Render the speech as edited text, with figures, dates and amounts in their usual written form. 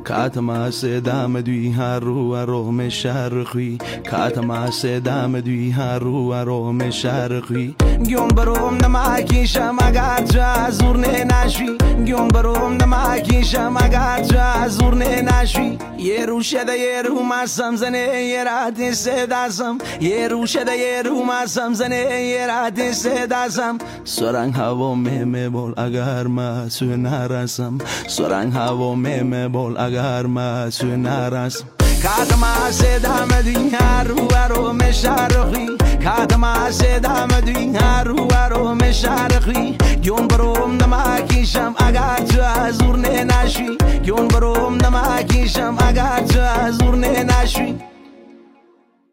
کاتما سدام دوی هرو مشرخی کاتما سدام دوی هرو مشرخی گیون بروم نماکیشم اگر جا زور نشوی گیون بروم نماکیشم اگر جا زور نشوی یه رو شده یه رو مسم زنه یه رد سدازم یه رو شده یه رو مسم زنه یه رد سدازم سرنگ هوا مهمه بول اگر ما سوی نرسم سرنگ هوا مهمه بول اگر ما سوی نرسم کاتما سدام دوی هرو مشرخی کاتما سدام دوی هرو مشرخی گیون بروم نماکیشم اگر جا زور نشوی گیون بروم نماکیشم اگر جا زور نشوی